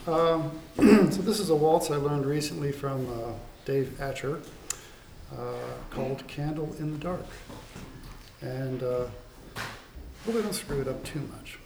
So this is a waltz I learned recently from Dave Atcher called Candle in the Dark. And hopefully I don't screw it up too much.